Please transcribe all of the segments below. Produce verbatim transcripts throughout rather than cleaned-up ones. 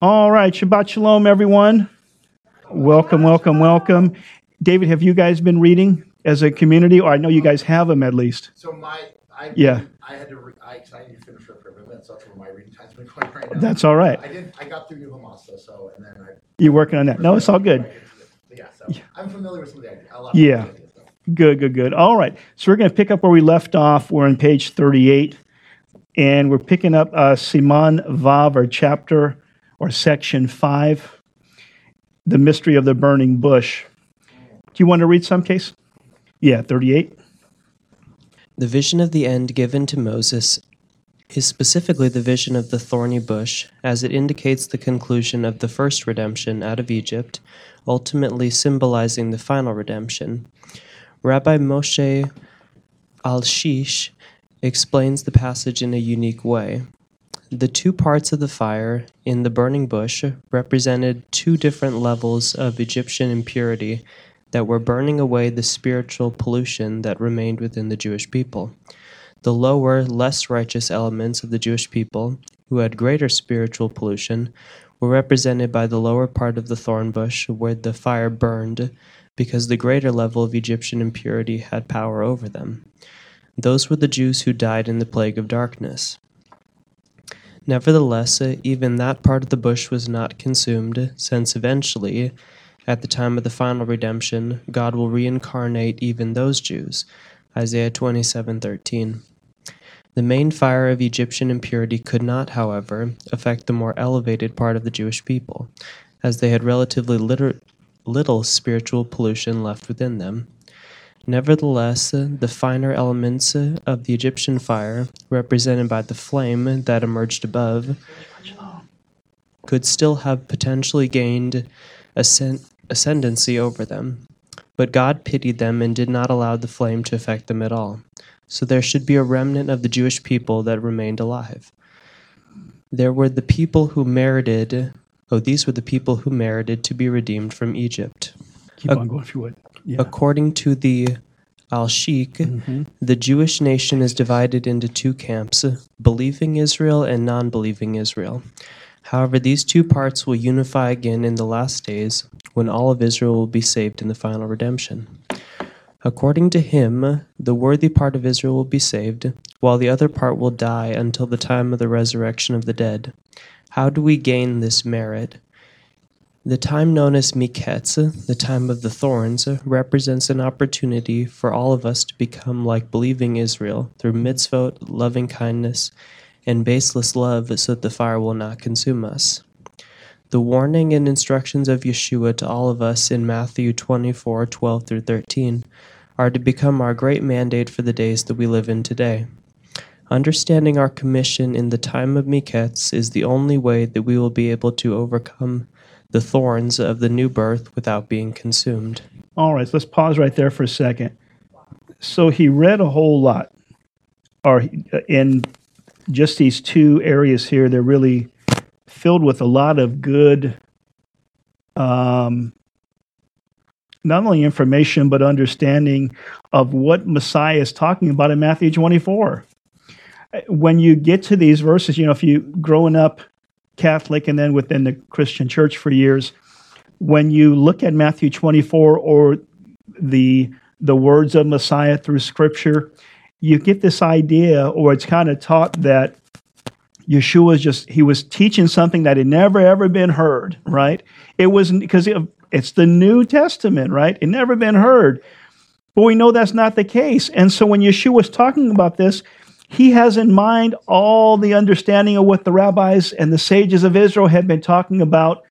All right, Shabbat Shalom, everyone. Welcome, welcome, welcome. David, have you guys been reading as a community? Or I know you guys have them at least. So my, I, yeah. I had to, re- I, I need to finish it for a minute, so that's where my reading time's been going right now. That's all right. I did, I got through New Hamasa, so, and then I. You're working on that. No, it's all good. Right the, yeah, so I'm familiar with some of the ideas. A lot yeah. Of the ideas, good, good, good. All right. So we're going to pick up where we left off. We're on page thirty-eight, and we're picking up uh, Siman Vav, or chapter, or section five, the mystery of the burning bush. Do you want to read some, Case? Yeah, thirty-eight. The vision of the end given to Moses is specifically the vision of the thorny bush, as it indicates the conclusion of the first redemption out of Egypt, ultimately symbolizing the final redemption. Rabbi Moshe Al-Shish explains the passage in a unique way. The two parts of the fire in the burning bush represented two different levels of Egyptian impurity that were burning away the spiritual pollution that remained within the Jewish people. The lower, less righteous elements of the Jewish people, who had greater spiritual pollution, were represented by the lower part of the thorn bush where the fire burned, because the greater level of Egyptian impurity had power over them. Those were the Jews who died in the plague of darkness. Nevertheless, even that part of the bush was not consumed, since eventually, at the time of the final redemption, God will reincarnate even those Jews. Isaiah twenty-seven thirteen. The main fire of Egyptian impurity could not, however, affect the more elevated part of the Jewish people, as they had relatively little, little spiritual pollution left within them. Nevertheless, the finer elements of the Egyptian fire, represented by the flame that emerged above, could still have potentially gained ascend- ascendancy over them. But God pitied them and did not allow the flame to affect them at all. So there should be a remnant of the Jewish people that remained alive. There were the people who merited, oh, these were the people who merited to be redeemed from Egypt. Keep on going if you would. Yeah. According to the Al-Sheikh, mm-hmm. the Jewish nation is divided into two camps, believing Israel and non-believing Israel. However, these two parts will unify again in the last days, when all of Israel will be saved in the final redemption. According to him, the worthy part of Israel will be saved, while the other part will die until the time of the resurrection of the dead. How do we gain this merit? The time known as Miketz, the time of the thorns, represents an opportunity for all of us to become like believing Israel through mitzvot, loving kindness, and baseless love so that the fire will not consume us. The warning and instructions of Yeshua to all of us in Matthew twenty-four, twelve through thirteen are to become our great mandate for the days that we live in today. Understanding our commission in the time of Miketz is the only way that we will be able to overcome the thorns of the new birth without being consumed. All right, so let's pause right there for a second. So he read a whole lot, or in just these two areas here, they're really filled with a lot of good, um, not only information, but understanding of what Messiah is talking about in Matthew twenty-four. When you get to these verses, you know, if you growing up Catholic and then within the Christian church for years, when you look at Matthew twenty-four or the the words of Messiah through Scripture, you get this idea, or it's kind of taught that Yeshua was just, he was teaching something that had never, ever been heard, right? It was, because it, it's the New Testament, right? It never been heard. But we know that's not the case. And so when Yeshua was talking about this, he has in mind all the understanding of what the rabbis and the sages of Israel had been talking about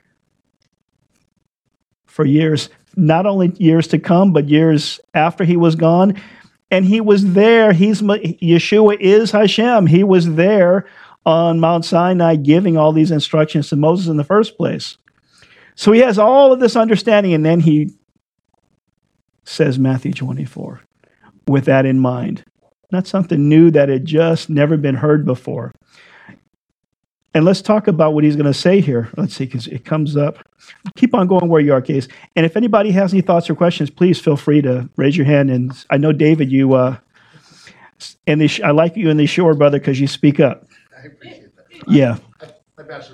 for years, not only years to come, but years after he was gone. And he was there. He's Yeshua is Hashem. He was there on Mount Sinai giving all these instructions to Moses in the first place. So he has all of this understanding, and then he says Matthew twenty-four with that in mind. Not something new that had just never been heard before. And let's talk about what he's going to say here. Let's see, because it comes up. Keep on going where you are, Case. And if anybody has any thoughts or questions, please feel free to raise your hand. And I know, David, you, uh, and the, I like you in the shore, brother, because you speak up. I appreciate that. Yeah. I, my bachelor's of philosophy.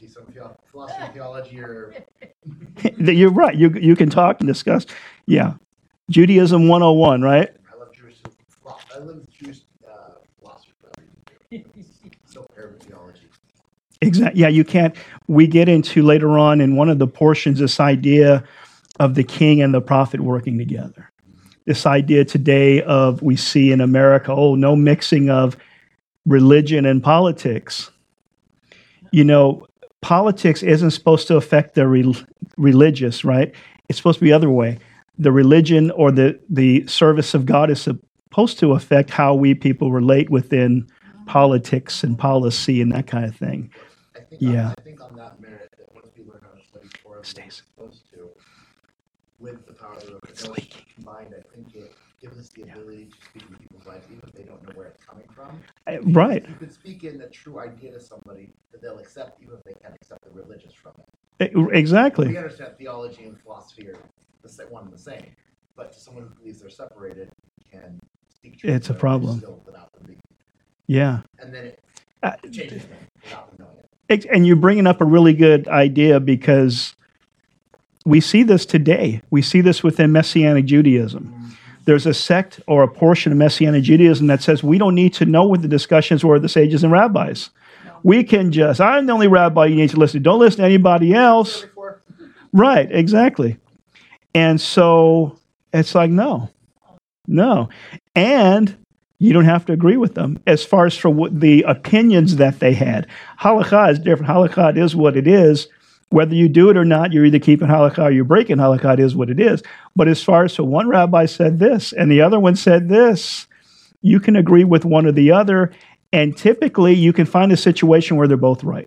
see some theo- philosophy, theology, or That You're right. You you can talk and discuss. Yeah, Judaism one oh one, right? I love Jewish. philo- I love Jewish uh, philosophy. for that reason. So Arab theology. Exactly. Yeah, you can't. We get into later on in one of the portions this idea of the king and the prophet working together. This idea today of we see in America, oh, no mixing of religion and politics. You know, politics isn't supposed to affect the re- religious, right? It's supposed to be the other way. The religion or the, the service of God is supposed to affect how we people relate within politics and policy and that kind of thing. I think Yeah. on, I think on that merit that once we learn how to study Torah, as we're supposed to, with the power of the It's Ghost leaking. combined, I think it gives us the ability to speak to people's lives even if they don't know where it's coming from. Uh, Right. You could speak in a true idea to somebody that they'll accept even if they can't accept the religious from it. E- Exactly. We understand theology and philosophy are the sa- one and the same, but to someone who believes they're separated, can speak truth It's a to them problem. still without them being, Yeah. and then it Uh, changes them without them knowing it. Ex- And you're bringing up a really good idea because we see this today. We see this within Messianic Judaism. There's a sect or a portion of Messianic Judaism that says we don't need to know what the discussions were of the sages and rabbis. We can just, I'm the only rabbi you need to listen to. Don't listen to anybody else. Before, Right, exactly. And so it's like, no, no. And you don't have to agree with them as far as for what the opinions that they had. Halakha is different. Halakha is what it is. Whether you do it or not, you're either keeping halakha or you're breaking halakha. It is what it is. But as far as so one rabbi said this and the other one said this, you can agree with one or the other. And typically you can find a situation where they're both right.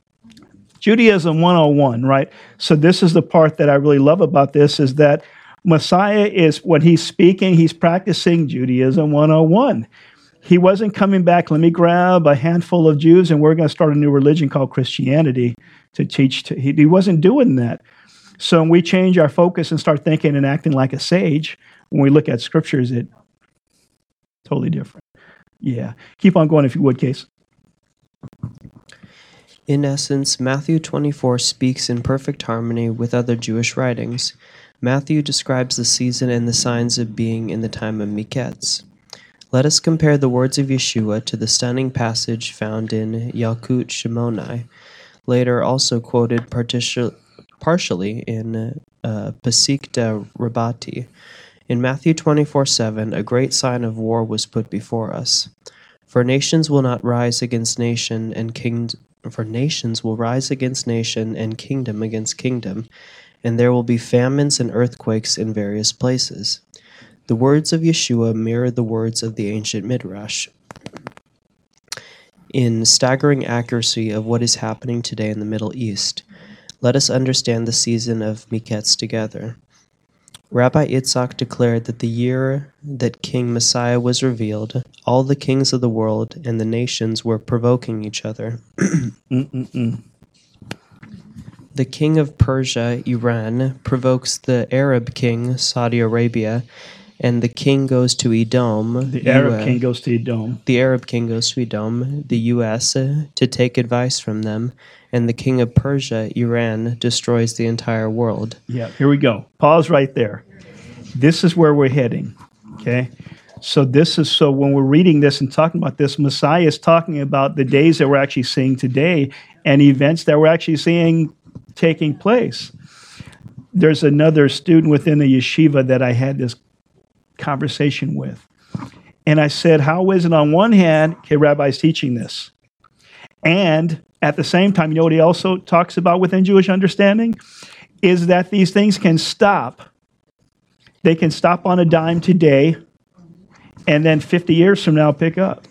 Judaism one oh one, right? So this is the part that I really love about this is that Messiah is, when he's speaking, he's practicing Judaism one oh one. He wasn't coming back, let me grab a handful of Jews and we're going to start a new religion called Christianity to teach. To, he, he wasn't doing that. So when we change our focus and start thinking and acting like a sage, when we look at scriptures, it totally different. Yeah. Keep on going if you would, Case. In essence, Matthew twenty-four speaks in perfect harmony with other Jewish writings. Matthew describes the season and the signs of being in the time of Miketz. Let us compare the words of Yeshua to the stunning passage found in Yalkut Shimoni, later also quoted partial, partially in uh, Pesikta Rabbati. In Matthew twenty-four seven, a great sign of war was put before us. For nations will not rise against nation, and king, for nations will rise against nation, and kingdom against kingdom, and there will be famines and earthquakes in various places. The words of Yeshua mirror the words of the ancient Midrash in staggering accuracy of what is happening today in the Middle East. Let us understand the season of Miketz together. Rabbi Itzhak declared that the year that King Messiah was revealed, all the kings of the world and the nations were provoking each other. Mm-mm-mm. The king of Persia, Iran, provokes the Arab king, Saudi Arabia, and the king goes to Edom. The Arab U S king goes to Edom. The Arab king goes to Edom, the U S, uh, to take advice from them, and the king of Persia, Iran, destroys the entire world. Yeah, here we go. Pause right there. This is where we're heading, okay? So this is, so when we're reading this and talking about this, Messiah is talking about the days that we're actually seeing today and events that we're actually seeing taking place. There's another student within the yeshiva that I had this conversation with. And I said, how is it on one hand, okay, Rabbi's teaching this, and at the same time, you know what he also talks about within Jewish understanding? Is that these things can stop. They can stop on a dime today, and then fifty years from now pick up.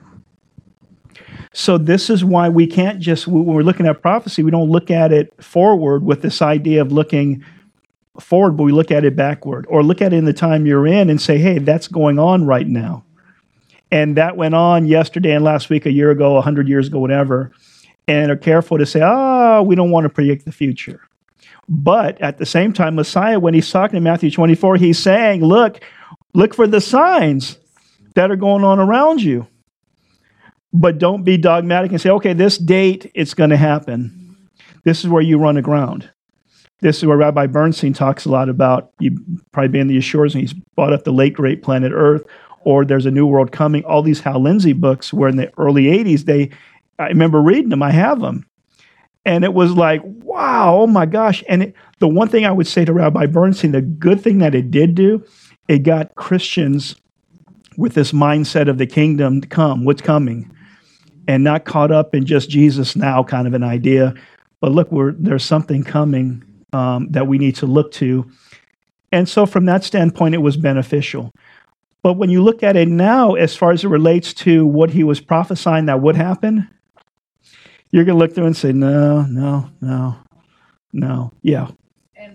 So this is why we can't just, when we're looking at prophecy, we don't look at it forward with this idea of looking forward, but we look at it backward, or look at it in the time you're in and say, hey, that's going on right now. And that went on yesterday and last week, a year ago, a hundred years ago, whatever, and are careful to say, oh, we don't want to predict the future. But at the same time, Messiah, when he's talking in Matthew twenty-four, he's saying, look, look for the signs that are going on around you. But don't be dogmatic and say, okay, this date, it's going to happen. This is where you run aground. This is where Rabbi Bernstein talks a lot about, you probably been in the Ashores, and he's brought up the late great planet Earth, or There's a New World Coming, all these Hal Lindsey books where in the early eighties, they, I remember reading them, I have them. And it was like, wow, oh my gosh. And it, the one thing I would say to Rabbi Bernstein, the good thing that it did do, it got Christians with this mindset of the kingdom to come, what's coming, and not caught up in just Jesus now kind of an idea. But look, we're, there's something coming um, that we need to look to. And so from that standpoint, it was beneficial. But when you look at it now, as far as it relates to what he was prophesying that would happen, you're going to look through and say, no, no, no, no. Yeah. And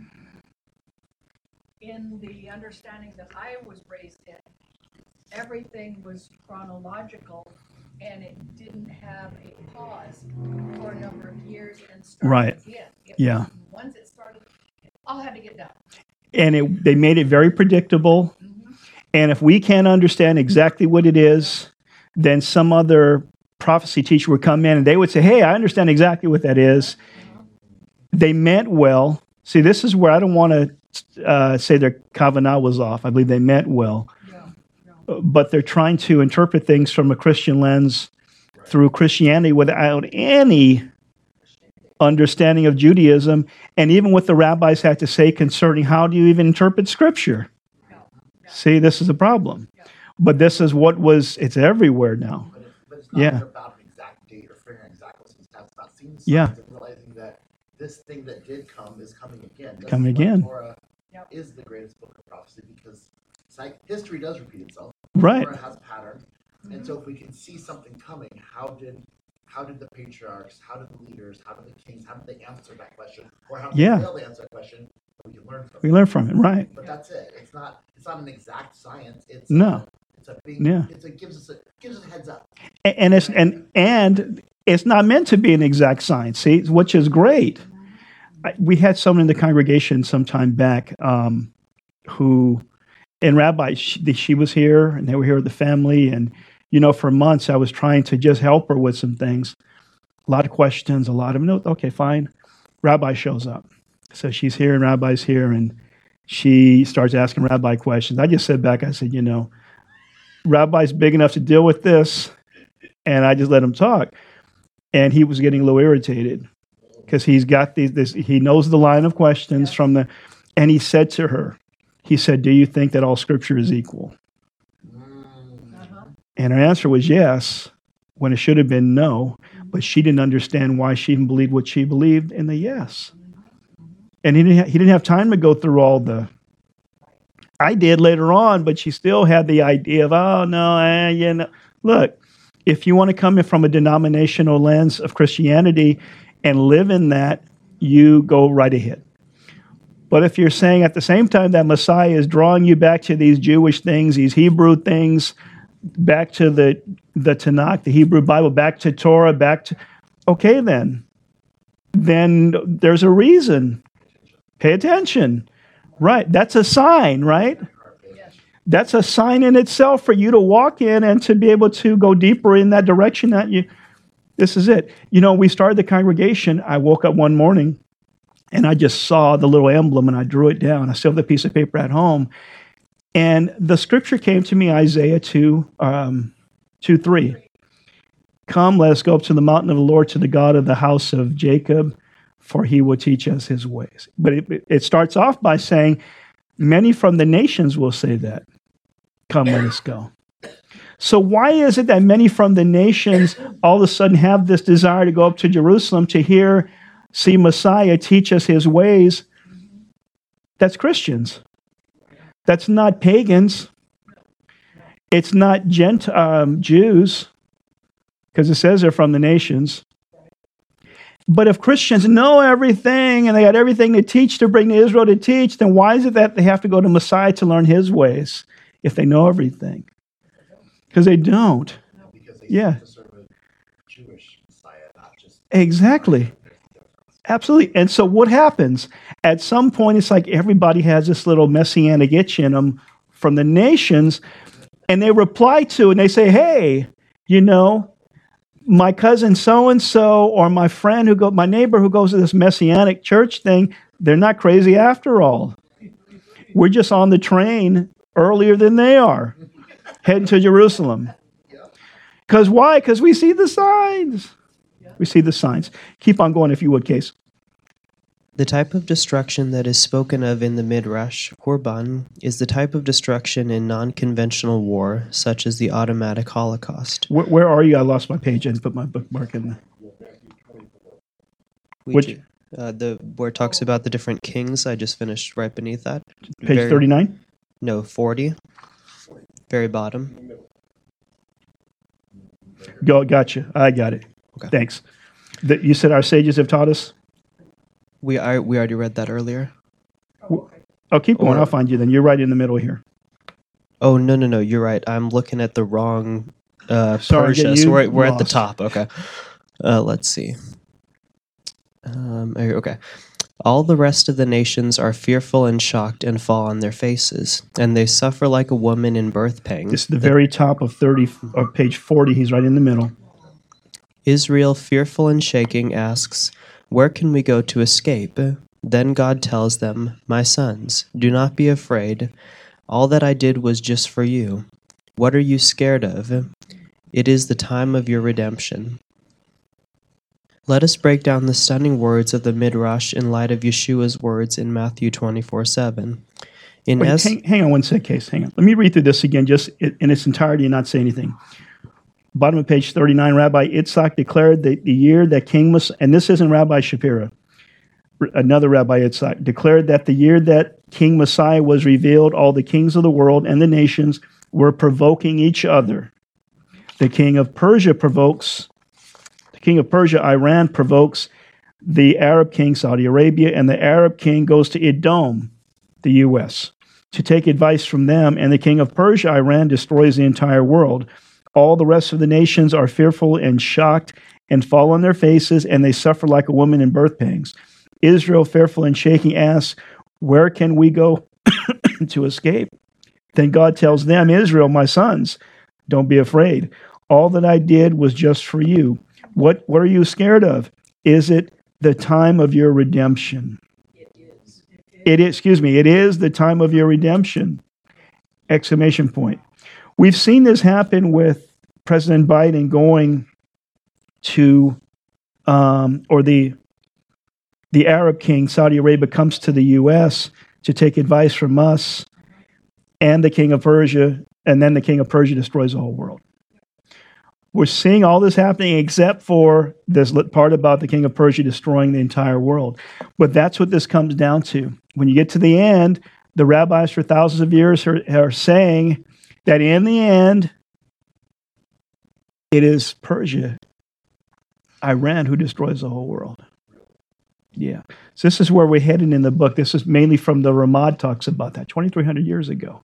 in the understanding that I was raised in, everything was chronological, and it didn't have a pause for a number of years and started Right. again. It Yeah. was, once it started, it all had to get done. And it, they made it very predictable. Mm-hmm. And if we can't understand exactly what it is, then some other prophecy teacher would come in and they would say, hey, I understand exactly what that is. They meant well. See, this is where I don't want to uh, say their kavanah was off. I believe they meant well. Yeah. But they're trying to interpret things from a Christian lens through Christianity without any understanding of Judaism, and even what the rabbis had to say concerning how do you even interpret Scripture. See, this is a problem. But this is what was, it's everywhere now. But, it, but it's not Yeah. about an exact date or figuring out exactly what's going to happen. It's about seeing signs Yeah. and realizing that this thing that did come is coming again. Just Coming like again. Torah Yep. is the greatest book of prophecy because it's like history does repeat itself. Right. Torah has patterns. And so if we can see something coming, how did how did the patriarchs, how did the leaders, how did the kings, how did they answer that question? Or how did Yeah. they fail to answer that question? We can learn from We it. learn from it, right? But that's it. It's not it's not an exact science. It's No. a, it's a big Yeah. it's a gives us a gives us a heads up. A- And it's and and it's not meant to be an exact science, see, which is great. I, we had someone in the congregation some time back um, who, and Rabbi, she, she was here, and they were here with the family, and you know, for months I was trying to just help her with some things. A lot of questions, a lot of no. Okay, fine. Rabbi shows up, so she's here, and Rabbi's here, and she starts asking Rabbi questions. I just sat back. I said, you know, Rabbi's big enough to deal with this, and I just let him talk. And he was getting a little irritated because he's got these, this, he knows the line of questions from the, and he said to her, he said, do you think that all scripture is equal? Uh-huh. And her answer was yes, when it should have been no, but she didn't understand why she even believed what she believed in the yes. And he didn't, ha- he didn't have time to go through all the, I did later on, but she still had the idea of, oh, no, eh, you know. Look, if you want to come in from a denominational lens of Christianity and live in that, you go right ahead. But if you're saying at the same time that Messiah is drawing you back to these Jewish things, these Hebrew things, back to the, the Tanakh, the Hebrew Bible, back to Torah, back to, okay then, then there's a reason. Pay attention. Right, that's a sign, right? Yes. That's a sign in itself for you to walk in and to be able to go deeper in that direction that you, this is it. You know, we started the congregation. I woke up one morning and I just saw the little emblem and I drew it down. I still have the piece of paper at home. And the scripture came to me, Isaiah two, um, two, three. Come, let us go up to the mountain of the Lord, to the God of the house of Jacob, for he will teach us his ways. But it, it starts off by saying, many from the nations will say that. Come, let us go. So why is it that many from the nations all of a sudden have this desire to go up to Jerusalem to hear, see Messiah teach us his ways? That's Christians. That's not pagans. It's not Gent um, Jews, because it says they're from the nations. But if Christians know everything and they got everything to teach to bring to Israel to teach, then why is it that they have to go to Messiah to learn his ways if they know everything? Because they don't. Because they Yeah. seem to serve a Jewish Messiah, not just Exactly. Absolutely. And so what happens? At some point, it's like everybody has this little messianic itch in them from the nations, and they reply to and they say, hey, you know, my cousin so-and-so or my friend who go, my neighbor who goes to this Messianic church thing, they're not crazy after all. We're just on the train earlier than they are, heading to Jerusalem. Because why? Because we see the signs. We see the signs. Keep on going if you would, Case. The type of destruction that is spoken of in the Midrash, Korban, is the type of destruction in non-conventional war, such as the automatic Holocaust. Where, where are you? I lost my page. I didn't put my bookmark in there. We Which- ju- uh, the where it talks about the different kings, I just finished right beneath that. Page Very- thirty-nine? No, forty. Very bottom. Go, gotcha. I got it. Okay. Thanks. The, you said our sages have taught us? We I, we already read that earlier. Oh, keep going. Or- I'll find you then. You're right in the middle here. Oh no no no! You're right. I'm looking at the wrong uh, Sorry, Persia. getting So you we're, we're at the lost. top. Okay. Uh, let's see. Um, here- okay. All the rest of the nations are fearful and shocked and fall on their faces, and they suffer like a woman in birth pangs. This is the very top of thirty, or page forty. He's right in the middle. Israel, fearful and shaking, asks, "Where can we go to escape?" Then God tells them, "My sons, do not be afraid. All that I did was just for you. What are you scared of? It is the time of your redemption." Let us break down the stunning words of the Midrash in light of Yeshua's words in Matthew twenty-four seven. In Wait, es- hang, hang on one sec, Case. Hang on. Let me read through this again, just i- in its entirety and not say anything. Bottom of page thirty-nine, Rabbi Itzhak declared that the year that King Messiah, and this isn't Rabbi Shapira, r- another Rabbi Itzhak, declared that the year that King Messiah was revealed, all the kings of the world and the nations were provoking each other. The king of Persia provokes, the king of Persia, Iran, provokes the Arab king, Saudi Arabia, and the Arab king goes to Edom, the U S, to take advice from them, and the king of Persia, Iran, destroys the entire world. All the rest of the nations are fearful and shocked and fall on their faces, and they suffer like a woman in birth pangs. Israel, fearful and shaking, asks, "Where can we go to escape?" Then God tells them, "Israel, my sons, don't be afraid. All that I did was just for you. What, what are you scared of? Is it the time of your redemption?" It is, excuse me, it is the time of your redemption. Exclamation point. We've seen this happen with President Biden going to, um, or the the Arab king, Saudi Arabia, comes to the U S to take advice from us, and the king of Persia, and then the king of Persia destroys the whole world. We're seeing all this happening except for this lit- part about the king of Persia destroying the entire world. But that's what this comes down to. When you get to the end, the rabbis for thousands of years are, are saying that in the end, it is Persia, Iran, who destroys the whole world. Yeah. So this is where we're heading in the book. This is mainly from the Ramad talks about that twenty-three hundred years ago.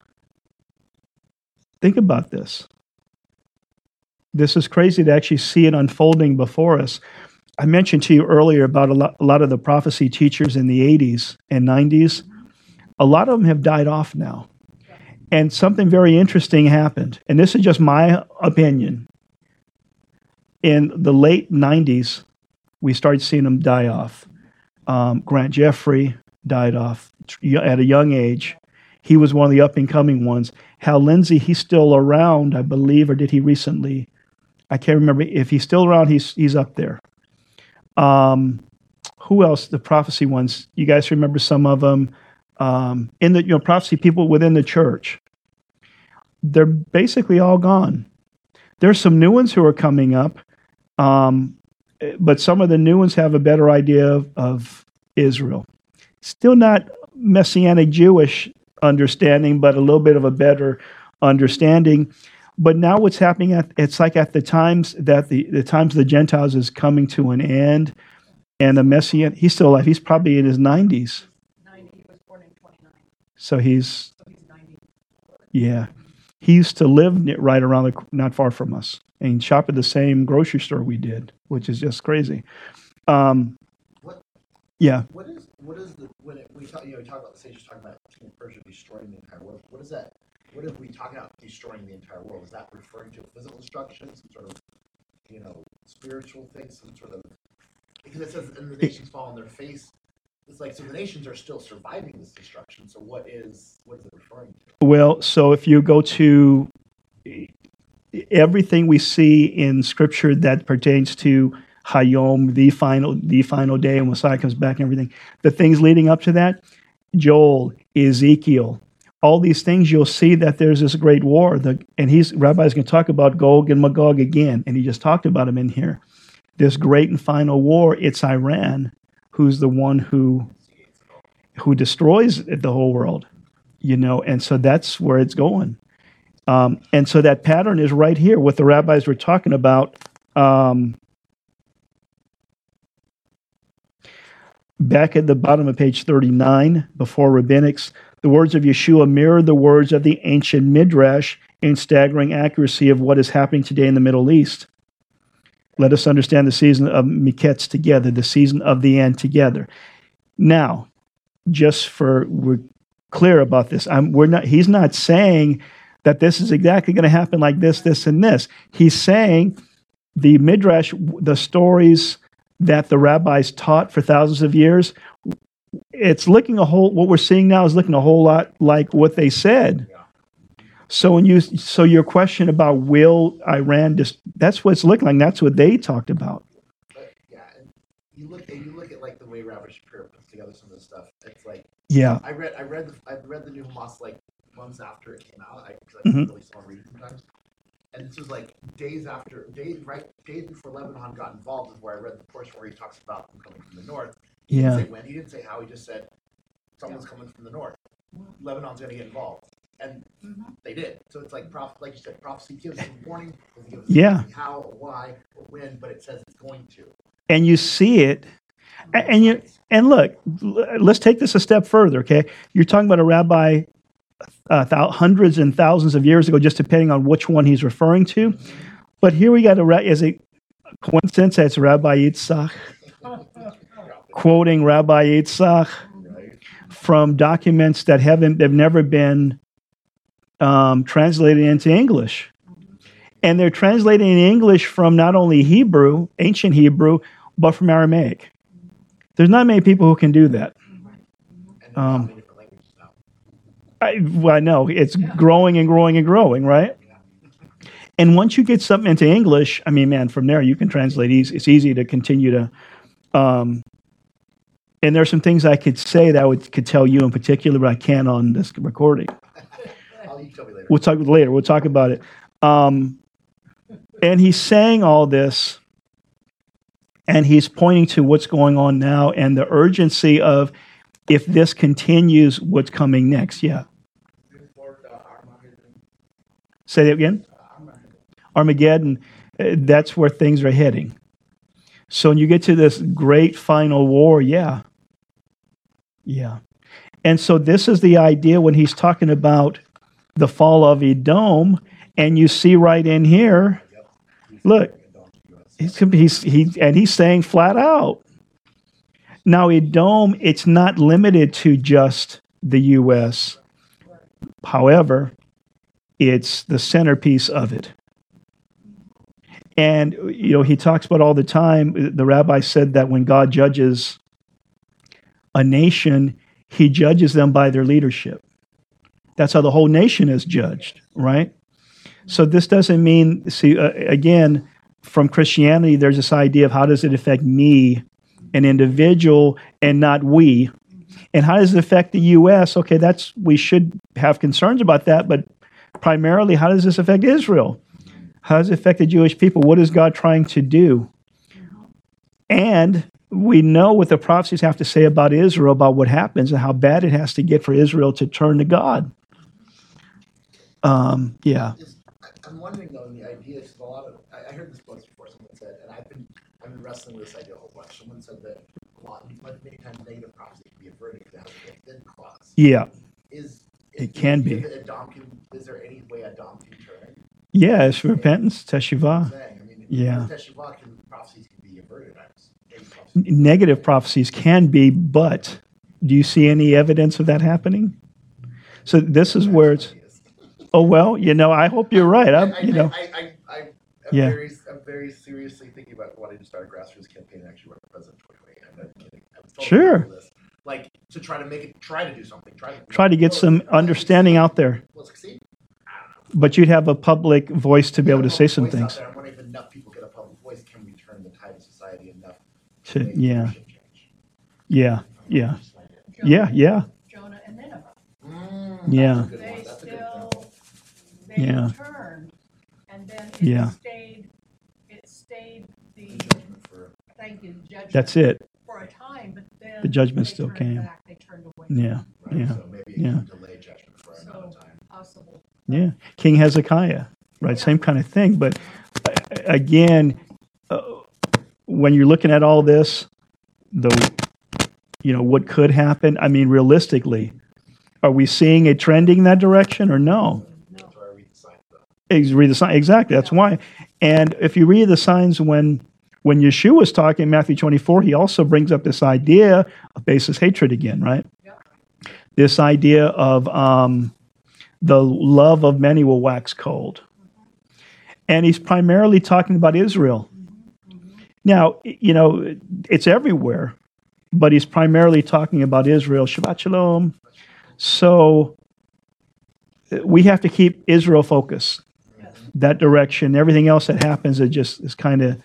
Think about this. This is crazy to actually see it unfolding before us. I mentioned to you earlier about a lot, a lot of the prophecy teachers in the eighties and nineties. A lot of them have died off now. And something very interesting happened. And this is just my opinion. In the late nineties, we started seeing them die off. Um, Grant Jeffrey died off at a young age. He was one of the up-and-coming ones. Hal Lindsey, he's still around, I believe, or did he recently? I can't remember. If he's still around, he's he's up there. Um, who else? The prophecy ones. You guys remember some of them? Um, in the you know prophecy people within the church. They're basically all gone. There's some new ones who are coming up, um, but some of the new ones have a better idea of, of Israel. Still not Messianic Jewish understanding, but a little bit of a better understanding. But now what's happening, at it's like at the times that the, the times of the Gentiles is coming to an end, and the Messianic, he's still alive. He's probably in his nineties. ninety, he was born in twenty-nine, So he's, so he's ninety. yeah. He used to live ne- right around, the, not far from us, and shop at the same grocery store we did, which is just crazy. Um, What yeah. what is what is the when it, we talk you know we talk about the sages talking about King of Persia destroying the entire world? What is that? What if we talk about destroying the entire world? Is that referring to physical destruction, some sort of you know, spiritual thing, some sort of, because it says, and the nations fall on their face. It's like, so the nations are still surviving this destruction. So what is, what is it referring to? Well, so if you go to everything we see in Scripture that pertains to Hayom, the final, the final day, and Messiah comes back and everything, the things leading up to that, Joel, Ezekiel, all these things, you'll see that there's this great war. The, and he's Rabbi's going to talk about Gog and Magog again, and he just talked about him in here. This great and final war, it's Iran who's the one who who destroys the whole world, you know, and so that's where it's going. Um, and so that pattern is right here. What the rabbis were talking about. Um, back at the bottom of page thirty-nine, before rabbinics, the words of Yeshua mirror the words of the ancient Midrash in staggering accuracy of what is happening today in the Middle East. Let us understand the season of Miketz together, the season of the end together. Now, just for we're clear about this, I'm, we're not. He's not saying that this is exactly going to happen like this, this, and this. He's saying the Midrash, the stories that the rabbis taught for thousands of years, it's looking a whole. What we're seeing now is looking a whole lot like what they said. So when you, so your question about will Iran just, that's what it's looking like. That's what they talked about. But yeah, and you look and you look at like the way Rabbi Shapiro puts together some of this stuff. It's like, Yeah. I read I read the I read the new Hamas like months after it came out. I, cause I Mhm. really small reading sometimes. And this was like days after, days right, days before Lebanon got involved is where I read the portion where he talks about them coming from the north. He Yeah. didn't say when, he didn't say how, he just said someone's coming from the north. Lebanon's going to get involved. And they did. So it's like, prof, like you said, prophecy gives some warning, doesn't give us Yeah. how, or why, or when, but it says it's going to. And you see it, a- and you and look. l- Let's take this a step further. Okay, you're talking about a rabbi uh, thou- hundreds and thousands of years ago, just depending on which one he's referring to. But here we got a ra- is it coincidence that's Rabbi Yitzhak quoting Rabbi Yitzhak from documents that haven't they've never been um, translated into English, and they're translating in English from not only Hebrew, ancient Hebrew, but from Aramaic. There's not many people who can do that. And Um, um, different languages now. I, well, I know it's growing and growing and growing, right? And once you get something into English, I mean, man, from there you can translate easy. It's easy to continue to. Um, and there's some things I could say that I would could tell you in particular, but I can't on this recording. I'll you tell me later. We'll talk later. We'll talk about it. Um, and he's saying all this, and he's pointing to what's going on now and the urgency of if this continues, what's coming next. Yeah. Say that again. Armageddon. uh, That's where things are heading. So when you get to this great final war, yeah. Yeah. And so this is the idea when he's talking about the fall of Edom, and you see right in here, look, he's, he's, he, and he's saying flat out. Now, Edom, it's not limited to just the U S. However, it's the centerpiece of it. And, you know, he talks about all the time, the rabbi said that when God judges a nation, he judges them by their leadership. That's how the whole nation is judged, right? So this doesn't mean, see, uh, again, from Christianity, there's this idea of how does it affect me, an individual, and not we. And how does it affect the U S? Okay, that's, we should have concerns about that, but primarily, how does this affect Israel? How does it affect the Jewish people? What is God trying to do? And we know what the prophecies have to say about Israel, about what happens and how bad it has to get for Israel to turn to God. Um, yeah. Is- I- I'm wondering though, the idea is a lot of, I, I heard this once before, someone said, and I've been, I've been wrestling with this idea a whole bunch. Someone said that a lot, like many times negative prophecy can be averted because it has a thin clause. Yeah. Is, It can be. Is, Adam can, is there any way Adam can turn? Yeah, it's repentance, I'm teshuvah. saying, I mean, Yeah. with Teshuvah can, prophecies can be averted. I was- maybe prophecies- N- Negative prophecies can be, but do you see any evidence of that happening? So this is where it's, oh, well, you know, I hope you're right. I, I'm, I, you know, I, I, I, I'm Yeah. very, I'm very seriously thinking about wanting to start a grassroots campaign and actually run for president in twenty twenty-eight. I'm not kidding. I'm totally Sure. into this. Like, to try to make it, try to do something, try to. Try to get Will it- some will it understanding succeed? out there. Will it succeed? I don't know. But you'd have a public voice to be able to say some Voice out things. there. I wonder if enough people get a public voice, can we turn the tide of society enough To- make yeah. leadership change? Yeah, yeah, Jonah- yeah, yeah, Jonah and Nineveh. Mm, Yeah. That's a good They one. That's a good still, example. they Yeah. turned, and then it Yeah. stayed, it stayed the, The judgment for- thank you, judgment. that's it. For a time, but then. The judgment they still turned came. back, They turned away. Yeah, Right, yeah, so maybe it yeah. can delay judgment for another So, time. possible. yeah. King Hezekiah, right? Same kind of thing. But uh, again, uh, when you're looking at all this, the, you know, what could happen? I mean, realistically, are we seeing it trending in that direction or no? That's why I read the signs though. Ex- Read the sign. Exactly. That's why. And if you read the signs when when Yeshua was talking in Matthew twenty-four, he also brings up this idea of baseless hatred again, right? Yep. This idea of um, the love of many will wax cold. And he's primarily talking about Israel. Now, you know, it's everywhere, but he's primarily talking about Israel. Shabbat Shalom. So uh, we have to keep Israel focused, that direction. Everything else that happens, it just is kind of,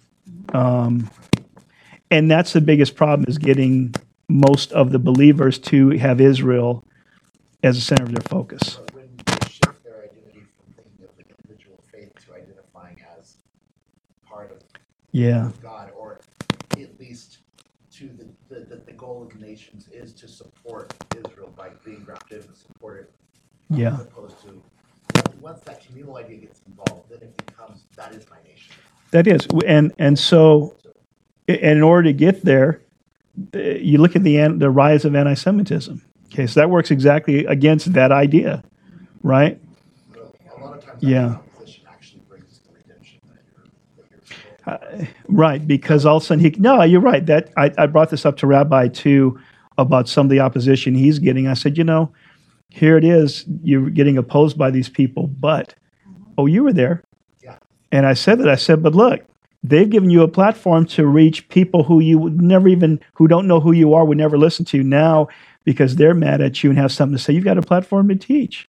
um, and that's the biggest problem, is getting most of the believers to have Israel as the center of their focus. But when you shift their identity from thinking of the individual faith to identifying as part of Yeah, God, or at least to the, the, the, the goal of the nations is to support Israel by being grafted and support it. yeah, As opposed to, once- once that communal idea gets involved, then it becomes, that is my nation. that is. And and so, i- and in order to get there, uh, you look at the an- the rise of anti-Semitism. Okay, so that works exactly against that idea, right? But a lot of times, Yeah. that opposition actually brings the redemption that you're, that you're. Uh, right, because all of a sudden he. No, you're right. That I, I brought this up to Rabbi too about some of the opposition he's getting. I said, you know, here it is. You're getting opposed by these people, but oh, you were there. Yeah. And I said that. I said, but look, they've given you a platform to reach people who you would never even, who don't know who you are, would never listen to. Now, because they're mad at you and have something to say, you've got a platform to teach.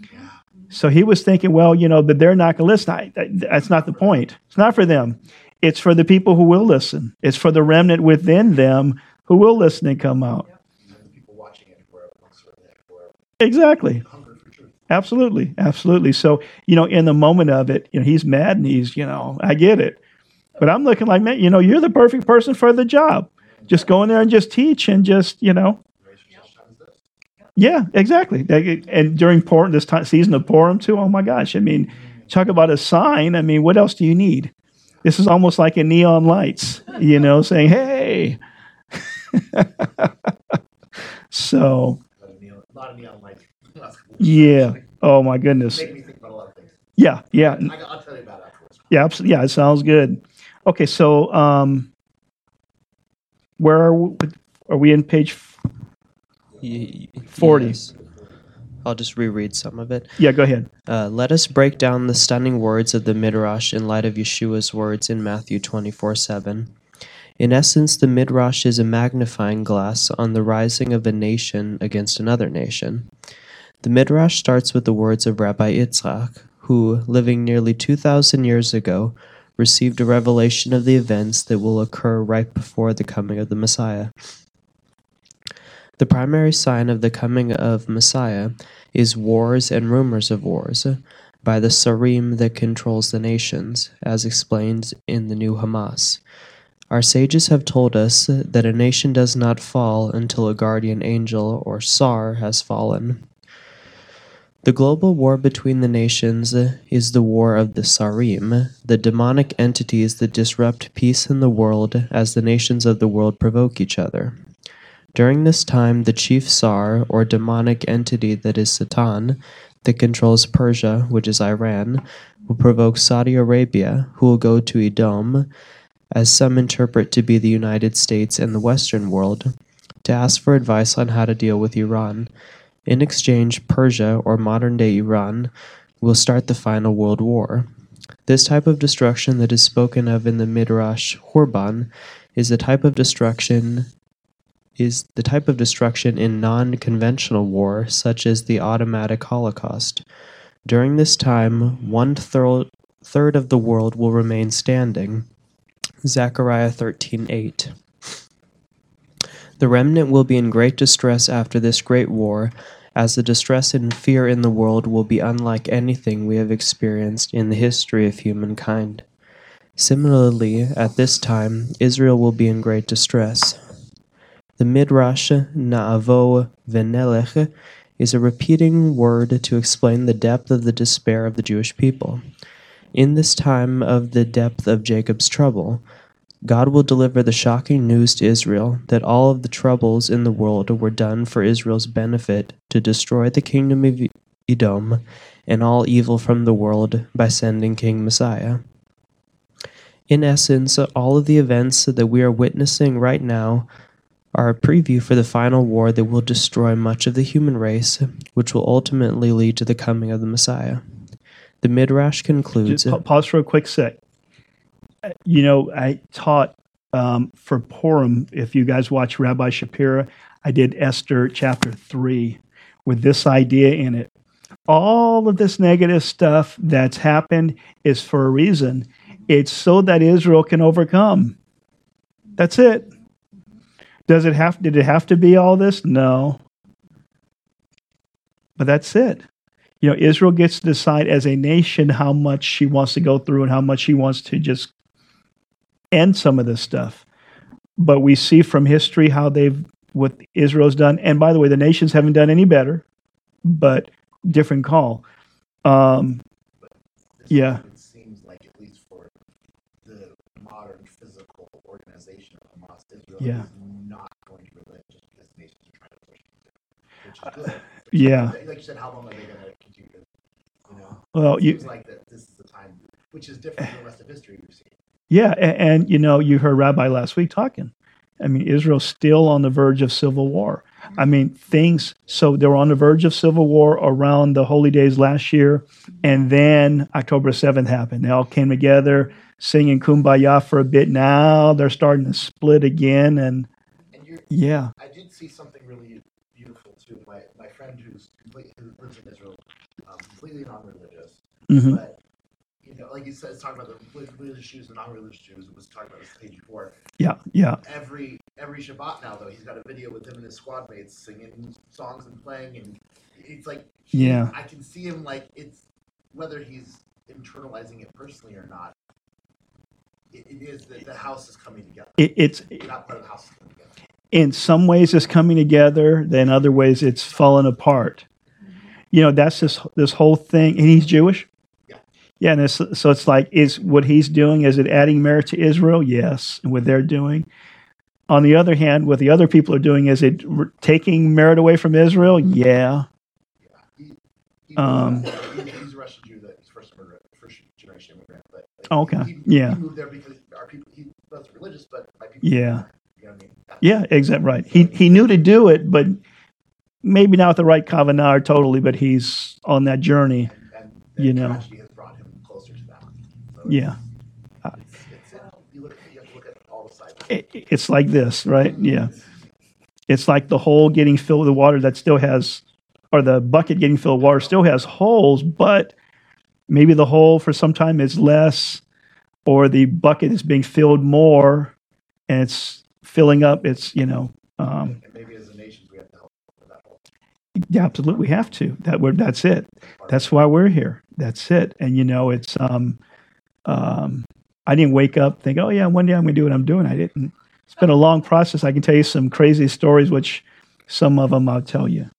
So he was thinking, well, you know, but they're not going to listen. I, that, that's not the point. It's not for them. It's for the people who will listen. It's for the remnant within them who will listen and come out. And the people watching it who are amongst the who are Exactly. hungry for truth. Absolutely. Absolutely. So, you know, in the moment of it, you know, he's mad and he's, you know, I get it. But I'm looking like, man, you know, you're the perfect person for the job. Just go in there and just teach and just, you know, Gracious such time as this. yeah, exactly. They- And during Purim, this time, season of Purim too, oh my gosh. I mean, talk about a sign. I mean, what else do you need? This is almost like a neon lights, you know, saying, hey. So, A lot of neon, a lot of neon lights. Last couple of yeah. weeks. Oh my goodness. Made me think about a lot of things. Yeah, yeah. I, I'll tell you about it afterwards. Yeah, absolutely. Yeah, it sounds good. Okay, so um, where are we, are we in page? f- Y- forty. yes. I'll just reread some of it. Yeah, go ahead. Uh, let us break down the stunning words of the Midrash in light of Yeshua's words in Matthew twenty-four seven. In essence, the Midrash is a magnifying glass on the rising of a nation against another nation. The Midrash starts with the words of Rabbi Yitzchak, who, living nearly two thousand years ago, received a revelation of the events that will occur right before the coming of the Messiah. The primary sign of the coming of Messiah is wars and rumors of wars by the Sarim that controls the nations, as explained in the new Hamas. Our sages have told us that a nation does not fall until a guardian angel, or Sar, has fallen. The global war between the nations is the war of the Sarim, the demonic entities that disrupt peace in the world as the nations of the world provoke each other. During this time, the chief Sar, or demonic entity that is Satan, that controls Persia, which is Iran, will provoke Saudi Arabia, who will go to Edom, as some interpret to be the United States and the Western world, to ask for advice on how to deal with Iran. In exchange, Persia, or modern-day Iran, will start the final world war. This type of destruction that is spoken of in the Midrash Horban is the type of destruction is the type of destruction in non-conventional war, such as the automatic Holocaust. During this time, one thir- third of the world will remain standing. Zechariah thirteen eight. The remnant will be in great distress after this great war, as the distress and fear in the world will be unlike anything we have experienced in the history of humankind. Similarly, at this time, Israel will be in great distress. The Midrash Na'avo V'nelech is a repeating word to explain the depth of the despair of the Jewish people. In this time of the depth of Jacob's trouble, God will deliver the shocking news to Israel that all of the troubles in the world were done for Israel's benefit to destroy the kingdom of Edom and all evil from the world by sending King Messiah. In essence, all of the events that we are witnessing right now are a preview for the final war that will destroy much of the human race, which will ultimately lead to the coming of the Messiah. The Midrash concludes... Just pa- pause for a quick sec. You know, I taught um, for Purim, if you guys watch Rabbi Shapira, I did Esther chapter three with this idea in it. All of this negative stuff that's happened is for a reason. It's so that Israel can overcome. That's it. Does it have, did it have to be all this? No. But that's it. You know, Israel gets to decide as a nation how much she wants to go through and how much she wants to just end some of this stuff. But we see from history how they've, what Israel's done. And by the way, the nations haven't done any better, but different call. Um, yeah. It seems like, at least for the modern physical organization of Hamas, Israel Yeah. is not going to relent just because nations are trying to push it through, which is good. Yeah. Like you said, how long are they going to continue to, you know? Well, It you, seems like that this is the time, which is different from the rest of history we've seen. yeah, and, and you know, you heard Rabbi last week talking. I mean, Israel's still on the verge of civil war. I mean, things, so they were on the verge of civil war around the holy days last year, and then October seventh happened. They all came together, singing Kumbaya for a bit. Now they're starting to split again, and And you're, yeah, I did see something really beautiful too. My my friend who's complete, who lives in Israel, um, completely non-religious, mhm, but you know, like you said, it's talking about the religious Jews and non-religious Jews. It was talking about this page before. yeah, yeah, Every every Shabbat now, though, he's got a video with him and his squad mates singing songs and playing, and it's like he- Yeah. I can see him like it's whether he's internalizing it personally or not. It, it is that the house is coming together. it, it's Not part of the house is coming together. in some ways it's coming together, then other ways it's falling apart. You know, that's this this whole thing, and he's Jewish. Yeah. Yeah, and it's, so it's like, is what he's doing, is it adding merit to Israel? Yes, and what they're doing. On the other hand, what the other people are doing, is it r- taking merit away from Israel? Yeah. He, he Um, moved, he, he's a Russian Jew that he's first immigrant, first generation immigrant, but like, Oh, okay. he, Yeah. he moved there because our people he wasn't religious, but my people. Yeah. You know what I mean? That's- Yeah, exactly right. He he knew to do it, but maybe not with the right kavanah or totally, but he's on that journey. And, and the You know. tragedy has brought him closer to that. So it's- Yeah. It's, it's, it, you, look, you have to look at all the sides. It, it's like this, right? Yeah. It's like the hole getting filled with water that still has, or the bucket getting filled with water still has holes, but maybe the hole for some time is less, or the bucket is being filled more, and it's filling up. It's, you know, um, And maybe as a nation, we have to help with that whole yeah, absolutely, we have to. That we're, that's it. part. That's why we're here. That's it. And you know, it's um, um, I didn't wake up think, oh yeah, one day I'm going to do what I'm doing. I didn't. It's been a long process. I can tell you some crazy stories, which some of them I'll tell you.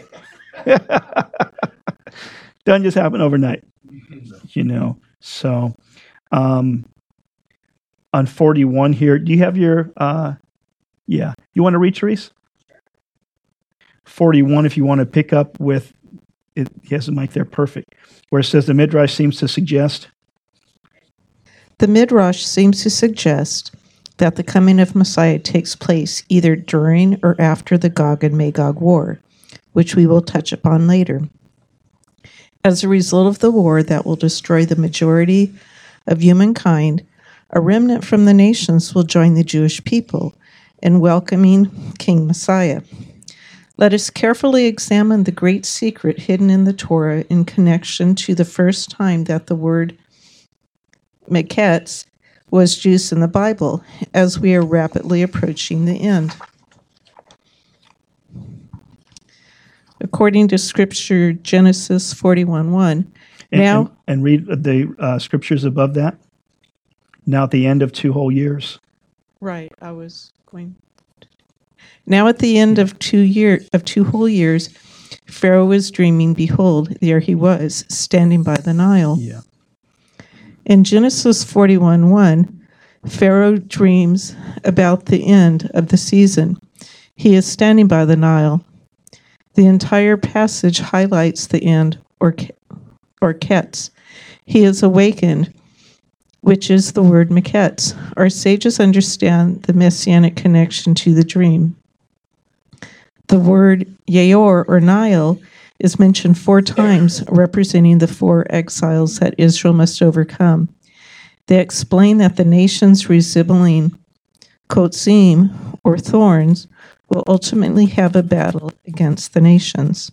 Doesn't just happen overnight, you know. So, um, on forty-one here, do you have your? Uh, yeah, you want to read, Therese? forty-one, if you want to pick up with it, he has the mic there, perfect. Where it says the Midrash seems to suggest. The Midrash seems to suggest that the coming of Messiah takes place either during or after the Gog and Magog war, which we will touch upon later. As a result of the war that will destroy the majority of humankind, a remnant from the nations will join the Jewish people in welcoming King Messiah. Let us carefully examine the great secret hidden in the Torah in connection to the first time that the word Meketz was used in the Bible, as we are rapidly approaching the end. According to Scripture, Genesis forty-one one, And, now, and, and read the uh, scriptures above that. Now at the end of two whole years. right, I was going. Now at the end of two year of two whole years, Pharaoh was dreaming. Behold, there he was, standing by the Nile. Yeah. In Genesis forty-one one, Pharaoh dreams about the end of the season. He is standing by the Nile. The entire passage highlights the end, or or ketz. He is awakened, which is the word meketz. Our sages understand the messianic connection to the dream. The word Yaor, or Nile, is mentioned four times, representing the four exiles that Israel must overcome. They explain that the nations resembling kotzim, or thorns, will ultimately have a battle against the nations.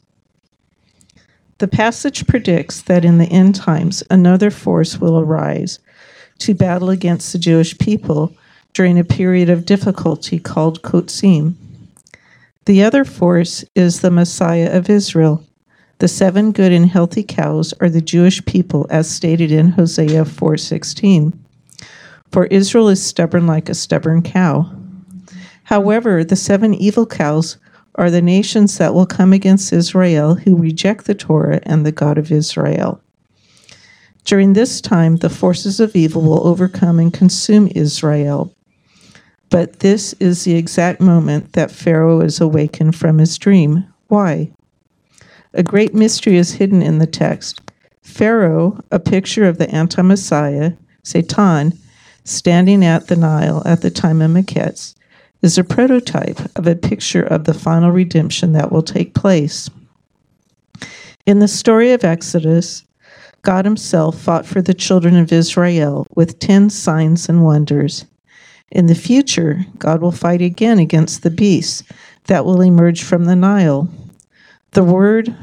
The passage predicts that in the end times, another force will arise to battle against the Jewish people during a period of difficulty called kotzim. The other force is the Messiah of Israel. The seven good and healthy cows are the Jewish people, as stated in Hosea four sixteen. For Israel is stubborn like a stubborn cow. However, the seven evil cows are the nations that will come against Israel, who reject the Torah and the God of Israel. During this time, the forces of evil will overcome and consume Israel. But this is the exact moment that Pharaoh is awakened from his dream. Why? A great mystery is hidden in the text. Pharaoh, a picture of the anti-Messiah, Satan, standing at the Nile at the time of Meketz, is a prototype of a picture of the final redemption that will take place. In the story of Exodus, God himself fought for the children of Israel with ten signs and wonders. In the future, God will fight again against the beasts that will emerge from the Nile. The word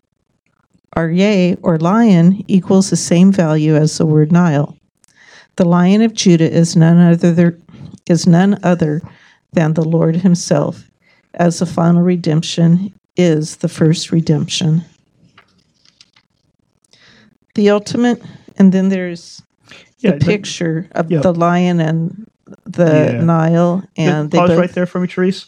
Aryeh, or lion, equals the same value as the word Nile. The Lion of Judah is none other, is none other than the Lord himself, as the final redemption is the first redemption. The ultimate, and then there's the Yeah, but- picture of yeah. the lion and the Yeah. Nile, and they Pause both, right there for me, Therese.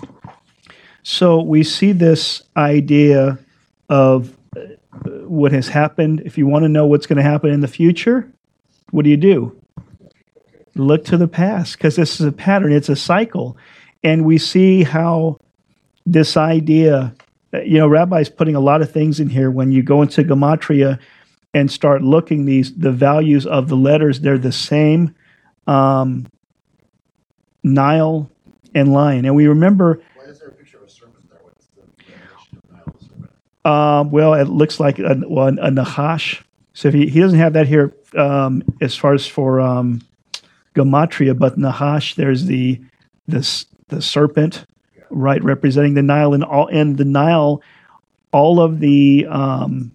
So we see this idea of uh, what has happened. If you want to know what's going to happen in the future, what do you do? Look to the past, because this is a pattern. It's a cycle. And we see how this idea, uh, you know, Rabbi's putting a lot of things in here. When you go into Gematria and start looking these, the values of the letters, they're the same. Um, Nile and lion. And we remember, Why is there a picture of a serpent there? What's the relation of Nile to serpent? um, well, it looks like a, well, a Nahash. So if he, he doesn't have that here um, as far as for um, Gematria, but Nahash, there's the, the, s- the serpent, right, representing the Nile. And all, and the Nile, all of the, um,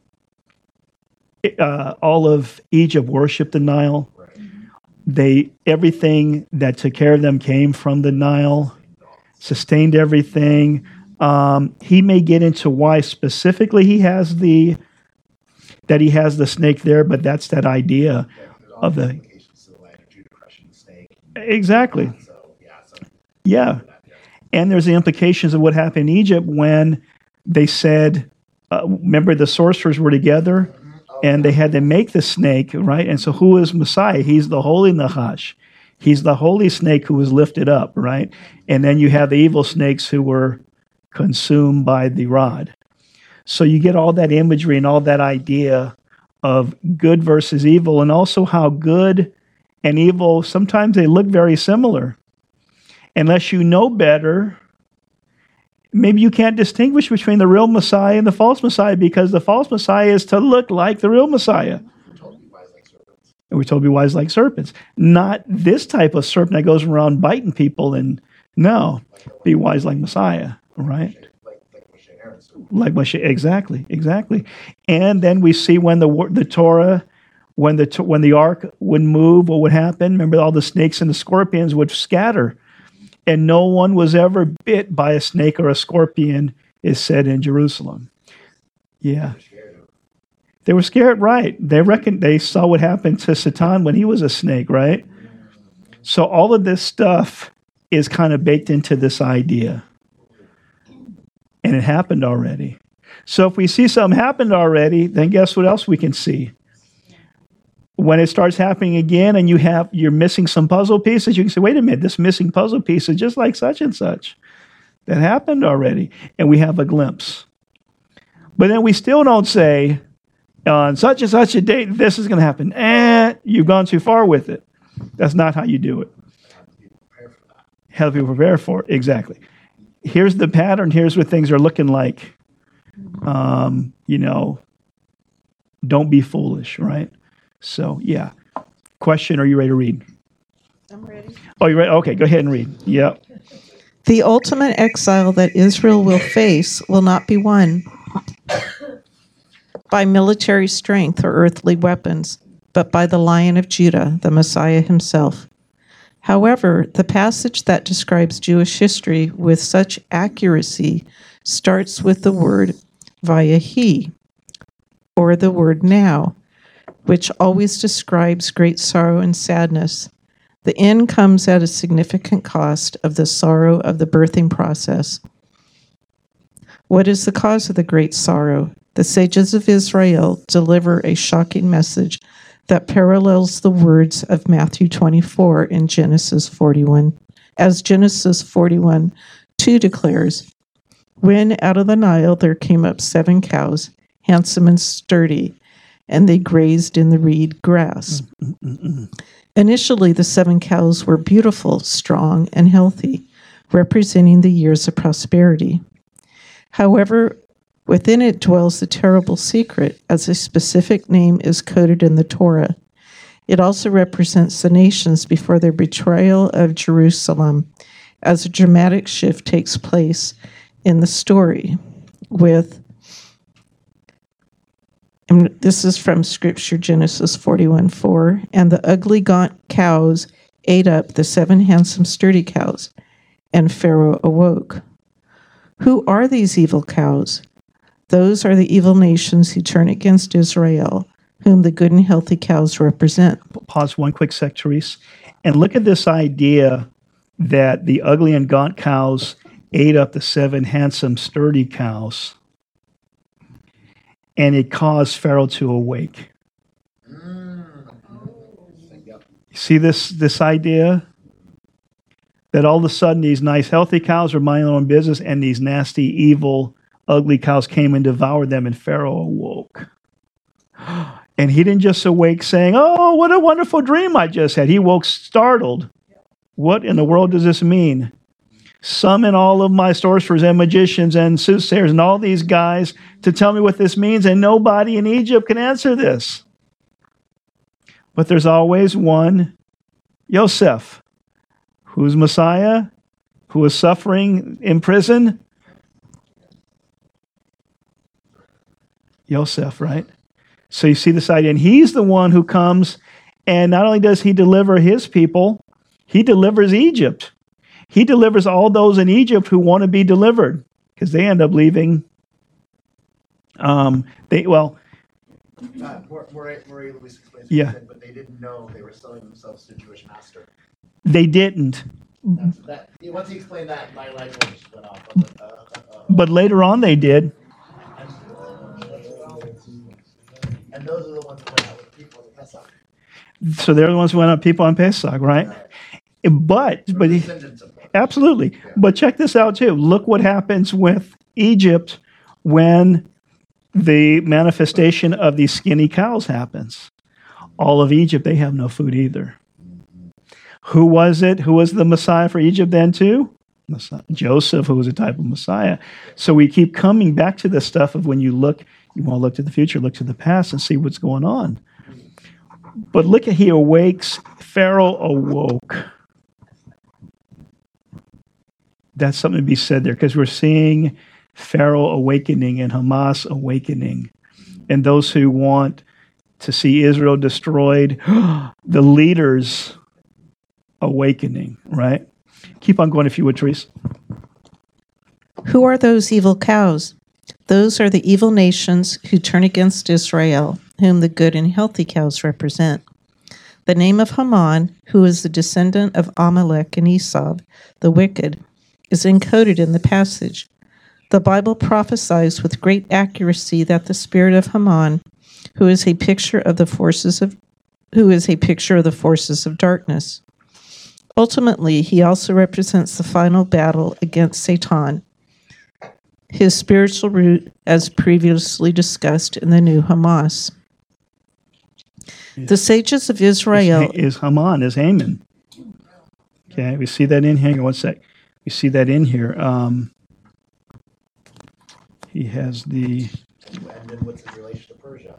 uh, all of Egypt worshiped the Nile. Right. They, everything that took care of them came from the Nile, sustained everything. Um, he may get into why specifically he has the that he has the snake there, but that's that idea Yeah, there's all of the the implications to the land of Judah crushing the snake. exactly, So yeah, so yeah. And there's the implications of what happened in Egypt when they said, uh, remember the sorcerers were together and they had to make the snake, right? And so who is Messiah? He's the holy Nahash. He's the holy snake who was lifted up, right? And then you have the evil snakes who were consumed by the rod. So you get all that imagery and all that idea of good versus evil, and also how good and evil, sometimes they look very similar. Unless you know better, maybe you can't distinguish between the real Messiah and the false Messiah, because the false Messiah is to look like the real Messiah. who told you guys like serpents? And we're told to be wise like serpents. Not this type of serpent that goes around biting people. And no, be wise like Messiah, right? Like, like Moshe and Aaron. So Like Moshe, exactly, exactly. And then we see when the wor- the Torah, when the to- when the ark would move, what would happen? Remember, all the snakes and the scorpions would scatter, and no one was ever bit by a snake or a scorpion, is said in Jerusalem. Yeah, they're scared of they were scared, right? They reckon they saw what happened to Satan when he was a snake, right? So all of this stuff is kind of baked into this idea. And it happened already. So if we see something happened already, then guess what else we can see? When it starts happening again and you have you're missing some puzzle pieces, you can say, wait a minute, this missing puzzle piece is just like such and such. That happened already. And we have a glimpse. But then we still don't say, on such and such a date, this is going to happen. Eh, you've gone too far with it. That's not how you do it. have to be prepared for that. Have people prepare for it. Exactly. Here's the pattern. Here's what things are looking like. Um, you know, don't be foolish, right? So, yeah. Question, are you ready to read? I'm ready. Oh, you ready? Okay, go ahead and read. Yep. The ultimate exile that Israel will face will not be won by military strength or earthly weapons, but by the Lion of Judah, the Messiah himself. However, the passage that describes Jewish history with such accuracy starts with the word vayahi, or the word now, which always describes great sorrow and sadness. The end comes at a significant cost of the sorrow of the birthing process. What is the cause of the great sorrow? The sages of Israel deliver a shocking message that parallels the words of Matthew twenty-four in Genesis forty-one. As Genesis forty-one two declares, when out of the Nile there came up seven cows, handsome and sturdy, and they grazed in the reed grass. Initially, the seven cows were beautiful, strong, and healthy, representing the years of prosperity. However, within it dwells the terrible secret, as a specific name is coded in the Torah. It also represents the nations before their betrayal of Jerusalem, as a dramatic shift takes place in the story with, and this is from Scripture, Genesis forty-one four, and the ugly gaunt cows ate up the seven handsome sturdy cows, and Pharaoh awoke. Who are these evil cows? Those are the evil nations who turn against Israel, whom the good and healthy cows represent. Pause one quick sec, Therese. And look at this idea that the ugly and gaunt cows ate up the seven handsome, sturdy cows, and it caused Pharaoh to awake. Yep. See this, this idea? That all of a sudden these nice, healthy cows are minding their own business, and these nasty, evil, ugly cows came and devoured them, and Pharaoh awoke. And he didn't just awake saying, oh, what a wonderful dream I just had. He woke startled. What in the world does this mean? Summon all of my sorcerers and magicians and soothsayers and all these guys to tell me what this means, and nobody in Egypt can answer this. But there's always one, Yosef, who's Messiah, who is suffering in prison. Yosef, right? So you see this idea, and he's the one who comes, and not only does he deliver his people, he delivers Egypt. He delivers all those in Egypt who want to be delivered, because they end up leaving. Um, they well, Uh, Mor- Mor- Maury Louise explains what Yeah. he said, but they didn't know they were selling themselves to a Jewish master. they didn't. That's, that, yeah, once he explained that, my light bulb just went off. I was like, uh, uh, uh, But later on, they did. and those are the ones that went out with people in the Pesach. So they're the ones who went on people on Pesach, right? But but he, Descendants of them. absolutely. But check this out too. Look what happens with Egypt when the manifestation of these skinny cows happens. All of Egypt, they have no food either. Who was it? Who was the Messiah for Egypt then too? Messiah. Joseph, who was a type of Messiah. So we keep coming back to this stuff of when you look, you want to look to the future, look to the past and see what's going on. But look at, he awakes, Pharaoh awoke. That's something to be said there, because we're seeing Pharaoh awakening and Hamas awakening. And those who want to see Israel destroyed, the leaders awakening, right? Keep on going if you would, Therese. Who are those evil cows? Those are the evil nations who turn against Israel, whom the good and healthy cows represent. The name of Haman, who is the descendant of Amalek and Esau, the wicked, is encoded in the passage. The Bible prophesies with great accuracy that the spirit of Haman, who is a picture of the forces of who is a picture of the forces of darkness. Ultimately, he also represents the final battle against Satan, his spiritual root, as previously discussed in the new Hamas. The sages of Israel Is Haman, is Haman. Okay, we see that in here. Hang on one sec. We see that in here. Um, he has the. And then what's his relation to Persia?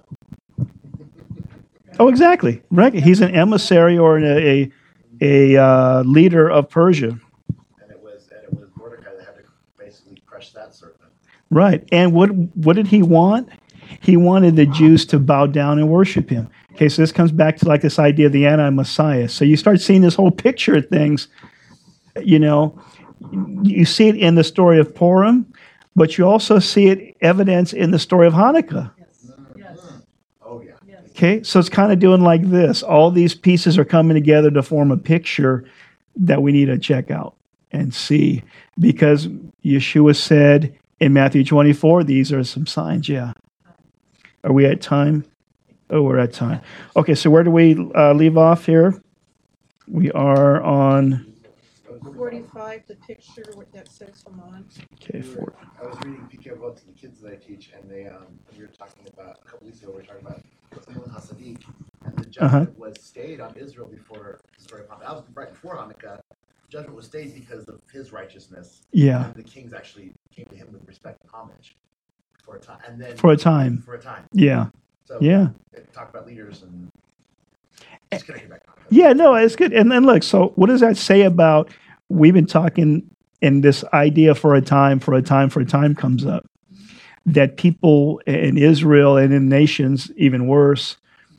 Oh, exactly. Right. He's an emissary or a a, a uh, leader of Persia. And it was and it was Mordecai that had to basically crush that serpent. Right. And what what did he want? He wanted the Jews to bow down and worship him. Okay, so this comes back to like this idea of the anti-Messiah. So you start seeing this whole picture of things, you know, you see it in the story of Purim, but you also see it evidence in the story of Hanukkah. Yes. Oh yeah. Yes. Okay, so it's kind of doing like this. All these pieces are coming together to form a picture that we need to check out and see. Because Yeshua said in Matthew twenty-four, these are some signs, yeah. Are we at time? Oh, we're at time. Okay, so where do we uh, leave off here? We are on, forty-five, the picture that says Haman. okay, four. I was reading P K about to the kids that I teach, and they um we were talking about a couple weeks ago. We were talking about Tzimul HaSadiq, and the judgment Uh-huh. was stayed on Israel before the story of Hanukkah. That was right before Hanukkah. Judgment was stayed because of his righteousness. Yeah, And the kings actually came to him with respect and homage for a time, and then for a time. for a time. Yeah, So yeah. it talked about leaders and just connecting back. to Hanukkah. Yeah, no, it's good. And then look, so what does that say about, we've been talking, and this idea for a time, for a time, for a time comes up, that people in Israel and in nations, even worse,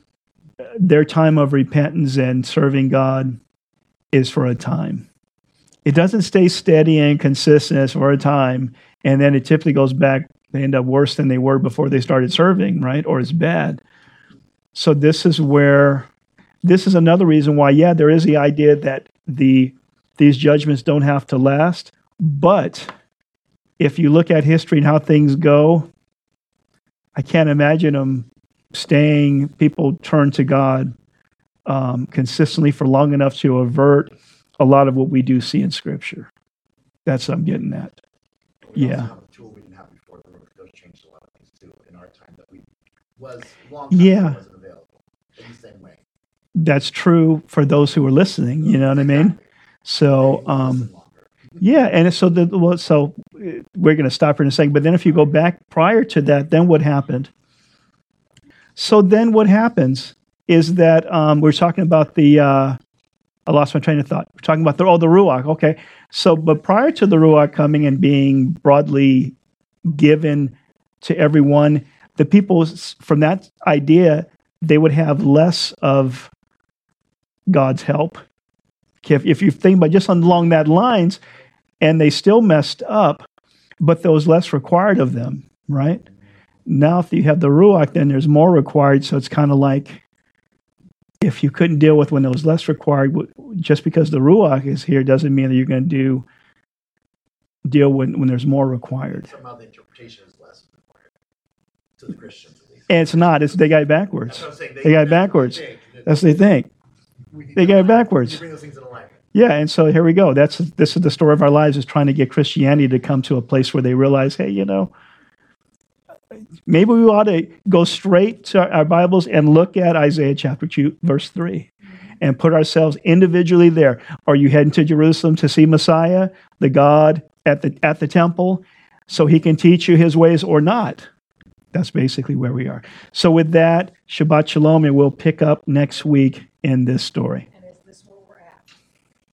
their time of repentance and serving God is for a time. It doesn't stay steady and consistent as for a time, and then it typically goes back, they end up worse than they were before they started serving, right? Or it's bad. So this is where, this is another reason why, yeah, there is the idea that the these judgments don't have to last. But if you look at history and how things go, I can't imagine them staying, people turn to God um, consistently for long enough to avert a lot of what we do see in Scripture. That's what I'm getting at. We also Yeah. have a tool we didn't have before. Those changed a lot of things too in our time that we was long time Yeah. ago wasn't available in the same way. That's true for those who are listening, you know what I mean? So, um, yeah, and so the well, so uh, we're going to stop here in a second. But then, if you go back prior to that, then what happened? So then, what happens is that um, we're talking about the. Uh, I lost my train of thought. We're talking about the oh the Ruach. Okay, so but prior to the Ruach coming and being broadly given to everyone, the people s- from that idea, they would have less of God's help. Okay, if, if you think about just along that lines, and they still messed up, but there was less required of them, right? Now, if you have the Ruach, then there's more required. So it's kind of like if you couldn't deal with when there was less required, w- just because the Ruach is here doesn't mean that you're going to do deal when, when there's more required. Somehow the interpretation is less required to the Christians at least. And it's not. It's they got it backwards. That's what I'm saying. They got it that's what backwards. think, that That's what they think. we need they to got it align. backwards. We need to bring those things in alignment. Yeah, and so here we go. That's this is the story of our lives, is trying to get Christianity to come to a place where they realize, hey, you know, maybe we ought to go straight to our Bibles and look at Isaiah chapter two, verse three, and put ourselves individually there. Are you heading to Jerusalem to see Messiah, the God at the at the temple, so he can teach you his ways or not? That's basically where we are. So with that, Shabbat Shalom, and we'll pick up next week in this story.